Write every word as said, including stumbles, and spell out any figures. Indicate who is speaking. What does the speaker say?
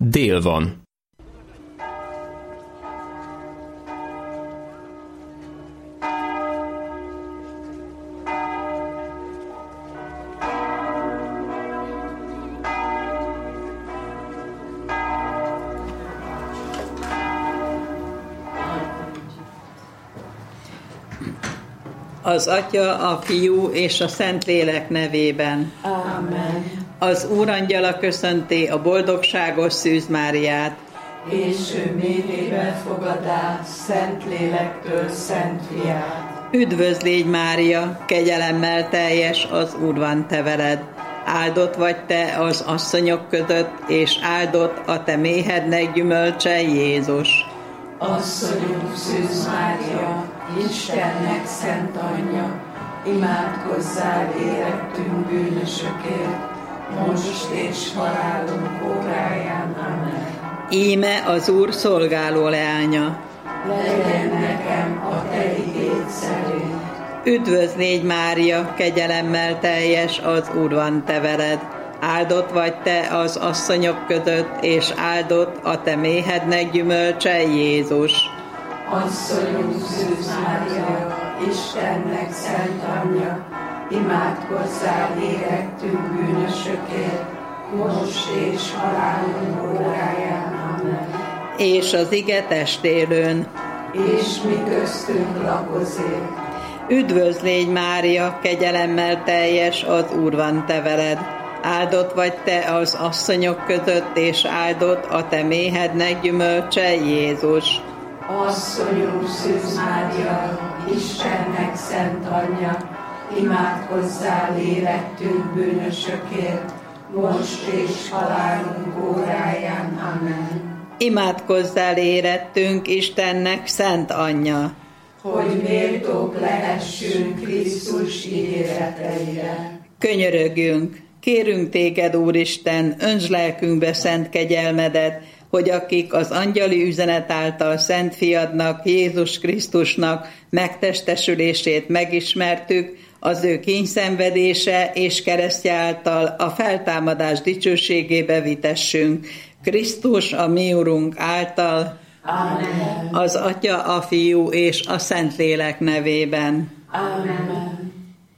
Speaker 1: Dél van.
Speaker 2: Az Atya, a Fiú és a Szentlélek nevében.
Speaker 3: Amen.
Speaker 2: Az Úrangyala köszönti a boldogságos Szűz Máriát.
Speaker 3: És ő méhébe fogadá Szentlélektől Szent Fiát.
Speaker 2: Üdvözl légy, Mária, kegyelemmel teljes, az Úr van te veled. Áldott vagy te az asszonyok között, és áldott a te méhednek gyümölcse, Jézus.
Speaker 3: Asszonyunk Szűz Mária, Istennek szent anyja, imádkozzál érettünk bűnösökért, most és halálunk óráján. Amen.
Speaker 2: Íme az Úr szolgáló leánya.
Speaker 3: Legyen nekem a te igéd szerint.
Speaker 2: Üdvözl légy, Mária, kegyelemmel teljes, az Úr van te veled. Áldott vagy te az asszonyok között, és áldott a te méhednek gyümölcse, Jézus.
Speaker 3: Asszonyunk Szűz Mária, Istennek szent anyja, imádkozzál érettünk bűnösökért, most és halálunk óráján. Amen.
Speaker 2: És az ige testélőn.
Speaker 3: És mi köztünk lakozik.
Speaker 2: Üdvözl légy, Mária, kegyelemmel teljes, az Úr van te veled. Áldott vagy te az asszonyok között, és áldott a te méhednek gyümölcse, Jézus.
Speaker 3: Asszonyunk Szűz Mária, Istennek szent anyja, imádkozzál érettünk bűnösökért, most és halálunk óráján. Amen.
Speaker 2: Imádkozzál érettünk, Istennek szent anyja,
Speaker 3: hogy méltók lehessünk Krisztus ígéreteire.
Speaker 2: Könyörögjünk, kérünk téged, Úristen, öntsd lelkünkbe szent kegyelmedet, hogy akik az angyali üzenet által Szent Fiadnak, Jézus Krisztusnak megtestesülését megismertük, az ő kínyszenvedése és keresztje által a feltámadás dicsőségébe vitessünk. Krisztus, a mi Urunk által,
Speaker 3: Amen.
Speaker 2: Az Atya, a Fiú és a Szentlélek nevében.
Speaker 3: Amen.